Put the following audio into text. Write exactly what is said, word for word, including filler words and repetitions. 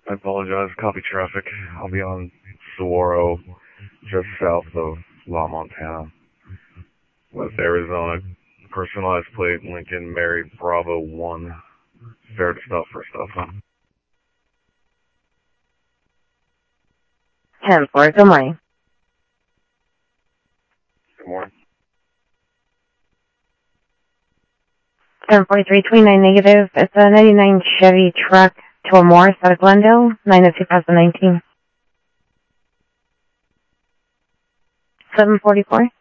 I apologize. Copy traffic. I'll be on Saguaro, just south of La Montana, West Arizona. Personalized plate, Lincoln Mary Bravo one. Fair to stop for stuff, huh? ten four, good morning. Good morning. ten forty-three twenty-nine negative. It's a ninety-nine Chevy truck to a Morris out of Glendale, nine of two thousand nineteen. seven forty-four.